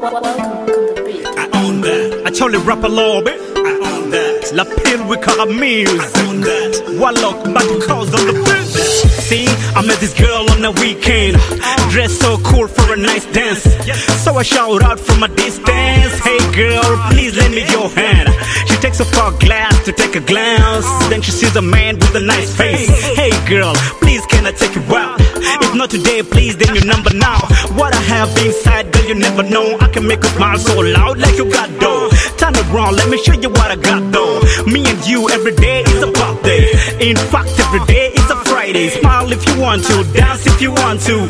Welcome to the beat. I own that. I totally rap a little bit. I own that. La pile with caramels. I own that. One look, but because of the beat. See, I met this girl on the weekend. Dressed so cool for a nice dance. So I shout out from a distance. Hey girl, please lend me your hand. She takes off her glass to take a glance. Then she sees a man with a nice face. Hey girl, please can I take you out? If not today, please then your number now. What I have inside, girl, you never know. I can make you smile so loud like you got dough. Turn around, let me show you what I got though. Me and you, every day is a birthday. In fact, every day is a Friday. Smile if you want to, dance if you want to.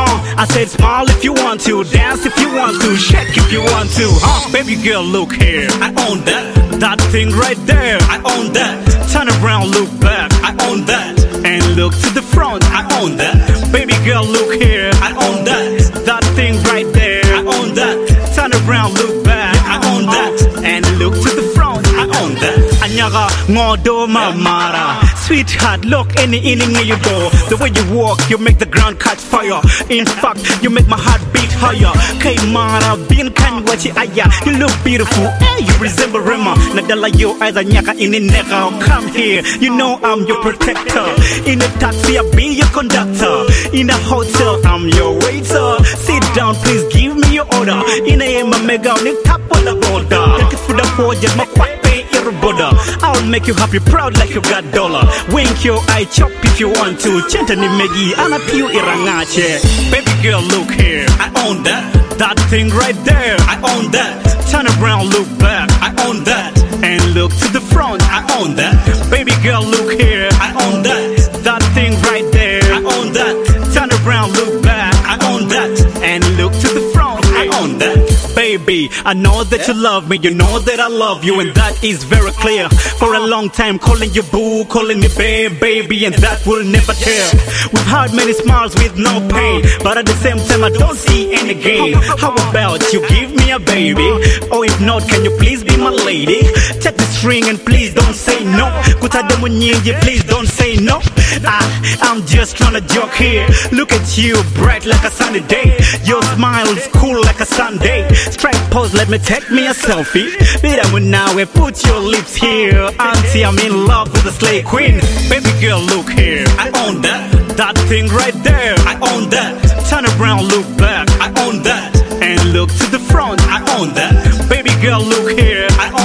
I said smile if you want to, dance if you want to, shake if you want to. Baby girl, look here. I own that. That thing right there. I own that. Turn around, look back. I own that. And look to the front. I own that. Baby girl, look here. I own that. That thing right there. I own that. Turn around, look back. I own that. And look to the front. I own that. Anyaga ngodo mamara. Sweetheart, look any inning you go. The way you walk, you make the ground catch fire. In fact, you make my heart beat higher. Kay mara bin kan wachi aya. You look beautiful, you resemble Rema. Nadala yo either nyaka in the nega. Come here, you know I'm your protector. In a taxi, I'll be your conductor. In a hotel, I'm your waiter. Sit down, please give me your order. In a mega, on the top of the border. Take it for the project, my quite pay your border. I'll make you happy, proud like you got dollar. Wink your eye, chop if you want to. Chentani megi, anapiu irangache. Baby girl, look here. I own that. That thing right there. I own that. Turn around, look back. I own that. And look to the front. I own that. Baby girl, look here. I own that. That thing right there. I own that. Turn around, look back. I own that. And look to the front. I own that. Baby, I know that you love me, you know that I love you, and that is very clear. For a long time calling you boo, calling me baby, and that will never tell. We've had many smiles with no pain, but at the same time I don't see any gain. How about you give me a baby? Or if not, can you please be my lady? Take the string and please don't say no. Please don't say no. I'm just trying to joke here. Look at you, bright like a sunny day. Your smile's cool like a Sunday. Strike pose, let me take me a selfie. Now put your lips here. Auntie, I'm in love with the slay queen. Baby girl, look here. I own that. That thing right there. I own that. Turn around, look back. I own that. And look to the front. I own that. Baby girl, look here. I own